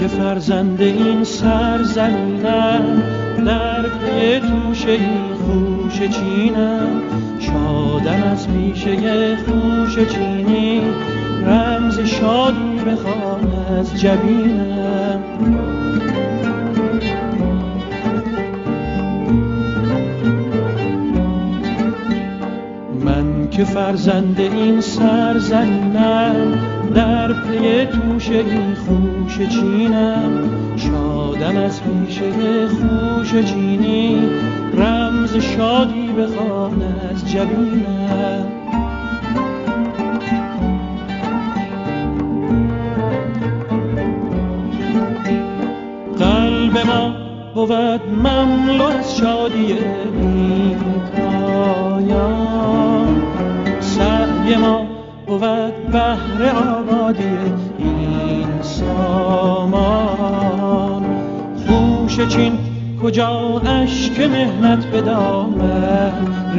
که فرزند این سرزمینم، در پی توشه این خوشه چینم. شادم از پیشه خوشه چینی، رمز شادی بخوان از جبینم. من که فرزند این سرزمینم، در پی توشه این خوشه چینم. شادم از پیشه خوشه چینی، رمز شادی بخوان از جبینم. قلب ما بود مملو از شادی بی پایان، سعی ما بود بهر آبادی این سامان. خوشه چین کجا اشک مهنت به دامن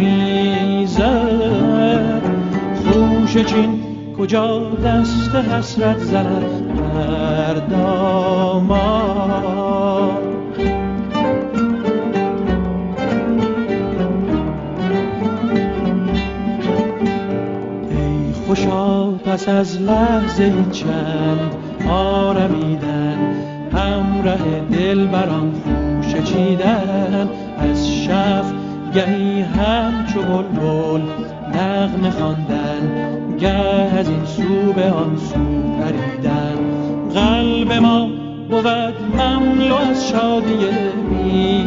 ریزد، خوشه چین کجا دست حسرت زند بر دامان. ای خوشا پس از لحظه چند آرمیدن، همراه دلبران خوشه چیدن. از شف گهی همچو بلبل نغمه خواندن، گه از این سو به آن سو پریدن. قلب ما بود مملو از شادی بی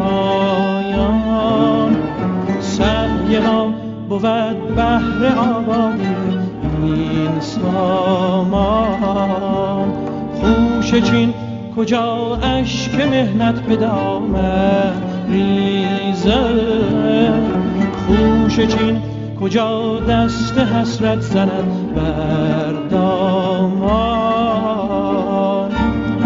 پایان، سعی ما بود بهر آبادی این سامان. خوشه چین کجا اشک مهنت به دامن ریزد، خوشه چین کجا دست حسرت زند بر دامان.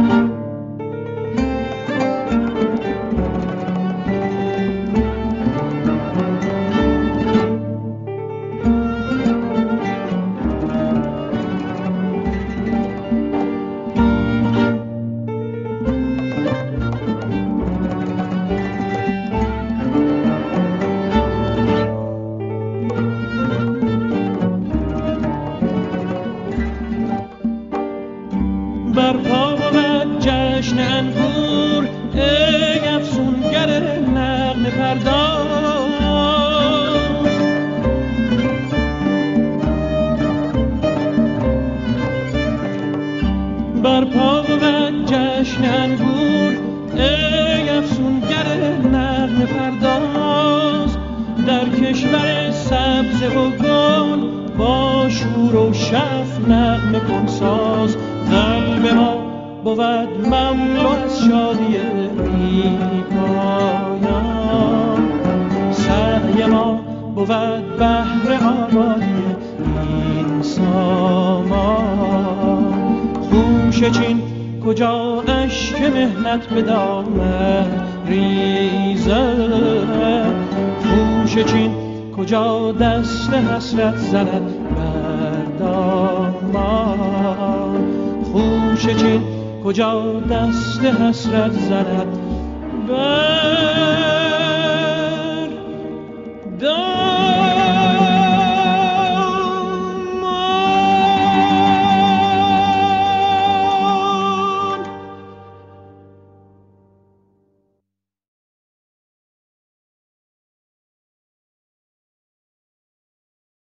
برپا بود جشن انگور، ای افسونگر نغمه پرداز. برپا بود جشن انگور، ای افسونگر نغمه پرداز. در کشور سبز و گل با شور و شف نغمه کن ساز. قلب ما بود مملو از شادی بی پایان، سعی ما بود بهر آبادی این سامان. خوشه چین کجا اشک مهنت به دامن ریزد، خوشه چین کجا دست حسرت زند بر دامان. خوشه چین کجا دست حسرت زند بر دامان.